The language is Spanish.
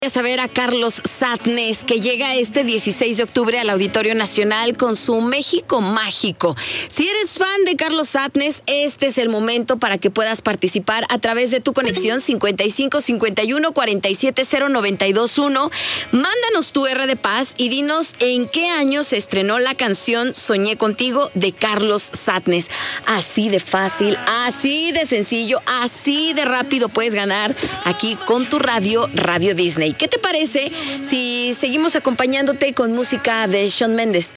A saber a Carlos Satnes, que llega este 16 de octubre al Auditorio Nacional con su México Mágico. Si eres fan de Carlos Satnes, este es el momento para que puedas participar a través de tu conexión 55 51 47 0921. Mándanos tu R de Paz y dinos en qué año se estrenó la canción Soñé Contigo de Carlos Satnes. Así de fácil, así de sencillo, así de rápido puedes ganar aquí con tu radio Disney. ¿Qué te parece si seguimos acompañándote con música de Shawn Mendes?